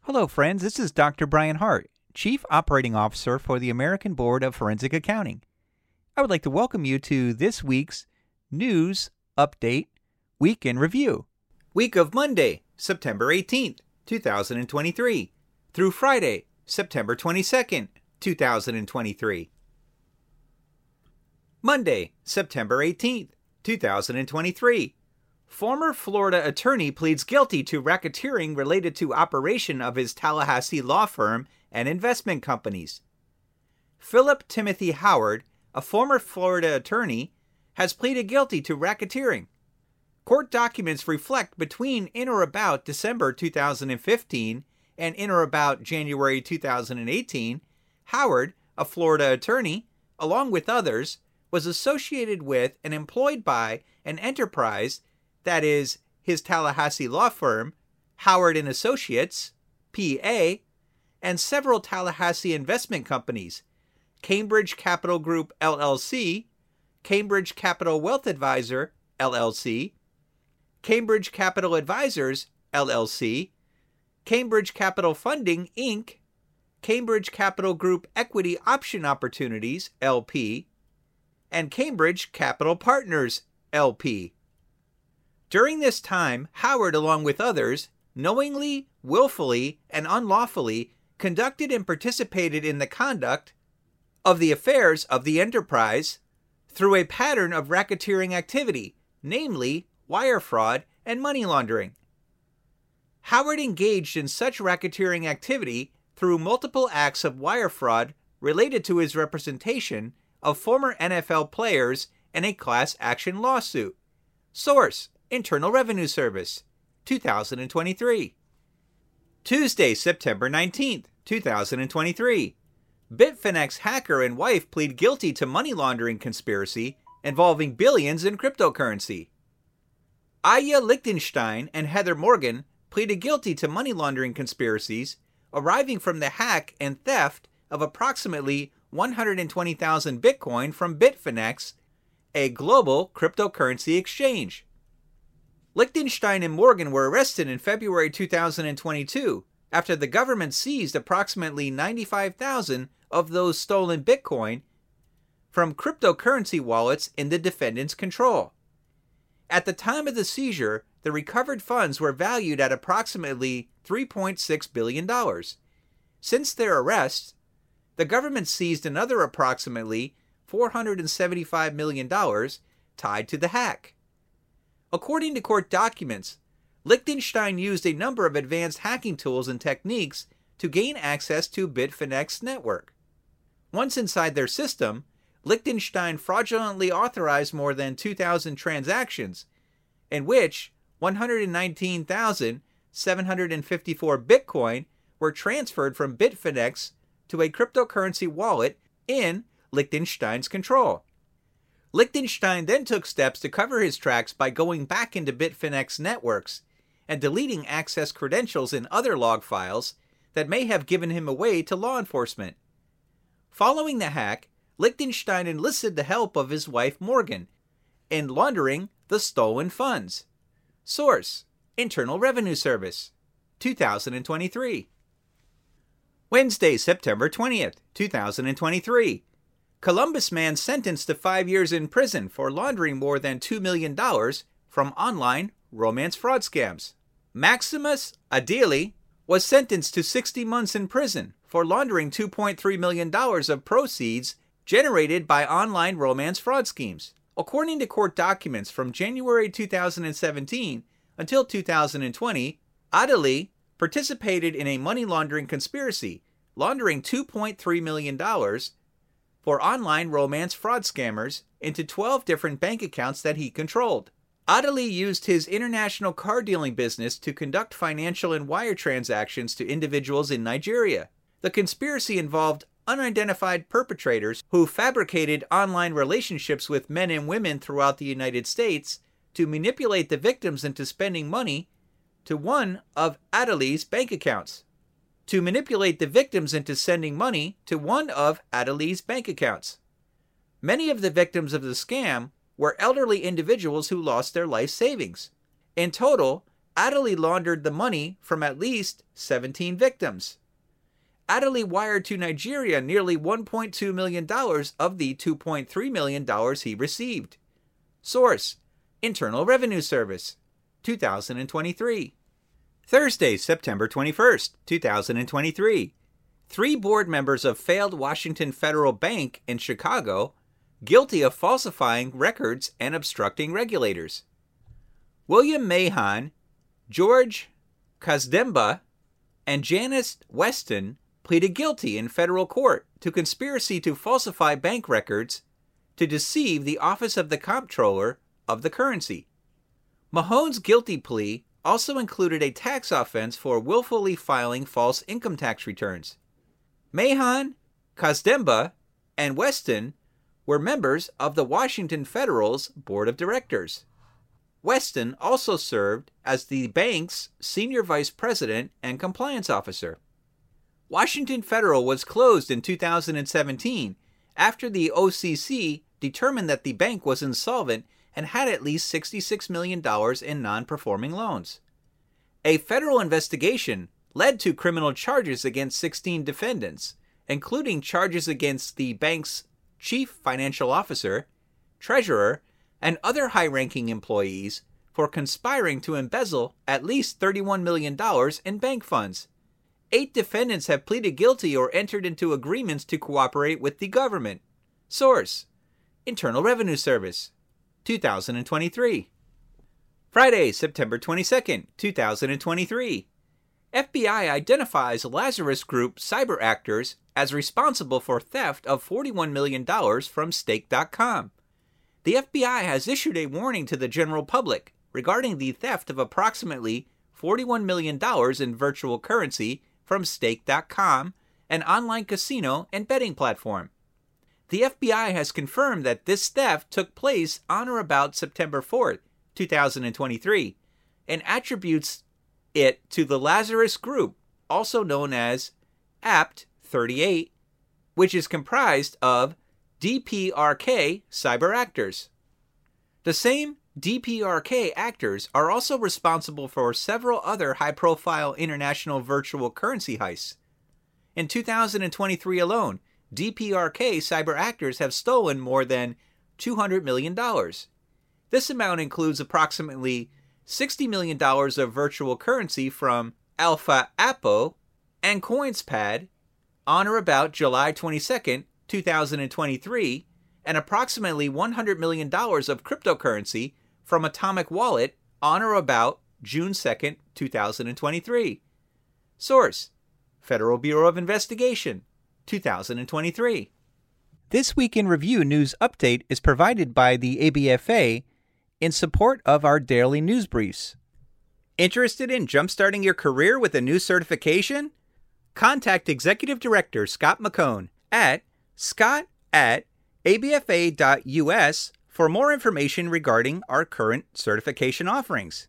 Hello, friends. This is Dr. Brian Hart, Chief Operating Officer for the American Board of Forensic Accounting. I would like to welcome you to this week's News Update Week in Review. Week of Monday, September 18th, 2023, through Friday, September 22nd, 2023. Monday, September 18th, 2023. Former Florida attorney pleads guilty to racketeering related to operation of his Tallahassee law firm and investment companies. Philip Timothy Howard, a former Florida attorney, has pleaded guilty to racketeering. Court documents reflect between in or about December 2015 and in or about January 2018, Howard, a Florida attorney, along with others, was associated with and employed by an enterprise that is, his Tallahassee law firm, Howard & Associates, P.A., and several Tallahassee investment companies, Cambridge Capital Group, LLC, Cambridge Capital Wealth Advisor, LLC, Cambridge Capital Advisors, LLC, Cambridge Capital Funding, Inc., Cambridge Capital Group Equity Option Opportunities, LP, and Cambridge Capital Partners, LP. During this time, Howard, along with others, knowingly, willfully, and unlawfully conducted and participated in the conduct of the affairs of the enterprise through a pattern of racketeering activity, namely wire fraud and money laundering. Howard engaged in such racketeering activity through multiple acts of wire fraud related to his representation of former NFL players in a class action lawsuit. Source: Internal Revenue Service, 2023. Tuesday, September 19th, 2023. Bitfinex hacker and wife plead guilty to money laundering conspiracy involving billions in cryptocurrency. Aya Lichtenstein and Heather Morgan pleaded guilty to money laundering conspiracies arising from the hack and theft of approximately 120,000 Bitcoin from Bitfinex, a global cryptocurrency exchange. Lichtenstein and Morgan were arrested in February 2022 after the government seized approximately 95,000 of those stolen Bitcoin from cryptocurrency wallets in the defendant's control. At the time of the seizure, the recovered funds were valued at approximately $3.6 billion. Since their arrest, the government seized another approximately $475 million tied to the hack. According to court documents, Lichtenstein used a number of advanced hacking tools and techniques to gain access to Bitfinex's network. Once inside their system, Lichtenstein fraudulently authorized more than 2,000 transactions, in which 119,754 Bitcoin were transferred from Bitfinex to a cryptocurrency wallet in Lichtenstein's control. Lichtenstein then took steps to cover his tracks by going back into Bitfinex networks and deleting access credentials in other log files that may have given him away to law enforcement. Following the hack, Lichtenstein enlisted the help of his wife Morgan in laundering the stolen funds. Source: Internal Revenue Service, 2023. Wednesday, September 20th, 2023. Columbus man sentenced to 5 years in prison for laundering more than $2 million from online romance fraud scams. Maximus Adili was sentenced to 60 months in prison for laundering $2.3 million of proceeds generated by online romance fraud schemes. According to court documents from January 2017 until 2020, Adili participated in a money laundering conspiracy, laundering $2.3 million for online romance fraud scammers into 12 different bank accounts that he controlled. Adili used his international car dealing business to conduct financial and wire transactions to individuals in Nigeria. The conspiracy involved unidentified perpetrators who fabricated online relationships with men and women throughout the United States to manipulate the victims into spending money to one of Adili's bank accounts. To manipulate the victims into sending money to one of Adili's bank accounts. Many of the victims of the scam were elderly individuals who lost their life savings. In total, Adderley laundered the money from at least 17 victims. Adderley wired to Nigeria nearly $1.2 million of the $2.3 million he received. Source: Internal Revenue Service, 2023. Thursday, September 21st, 2023. 3 board members of failed Washington Federal Bank in Chicago guilty of falsifying records and obstructing regulators. William Mahan, George Kasdemba, and Janice Weston pleaded guilty in federal court to conspiracy to falsify bank records to deceive the Office of the Comptroller of the Currency. Mahone's guilty plea also included a tax offense for willfully filing false income tax returns. Mahan, Kasdemba, and Weston were members of the Washington Federal's Board of Directors. Weston also served as the bank's senior vice president and compliance officer. Washington Federal was closed in 2017 after the OCC determined that the bank was insolvent and had at least $66 million in non-performing loans. A federal investigation led to criminal charges against 16 defendants, including charges against the bank's chief financial officer, treasurer, and other high-ranking employees for conspiring to embezzle at least $31 million in bank funds. 8 defendants have pleaded guilty or entered into agreements to cooperate with the government. Source: Internal Revenue Service, 2023. Friday, September 22nd, 2023. FBI identifies Lazarus Group cyber actors as responsible for theft of $41 million from Stake.com. The FBI has issued a warning to the general public regarding the theft of approximately $41 million in virtual currency from Stake.com, an online casino and betting platform. The FBI has confirmed that this theft took place on or about September 4th, 2023, and attributes it to the Lazarus Group, also known as Apt38, which is comprised of DPRK cyber actors. The same DPRK actors are also responsible for several other high-profile international virtual currency heists. In 2023 alone, DPRK cyber actors have stolen more than $200 million. This amount includes approximately $60 million of virtual currency from Alpha Apo and CoinsPad on or about July 22, 2023, and approximately $100 million of cryptocurrency from Atomic Wallet on or about June 2, 2023. Source: Federal Bureau of Investigation, 2023. This Week in Review news update is provided by the ABFA in support of our daily news briefs. Interested in jumpstarting your career with a new certification? Contact Executive Director Scott McCone at scott@abfa.us for more information regarding our current certification offerings.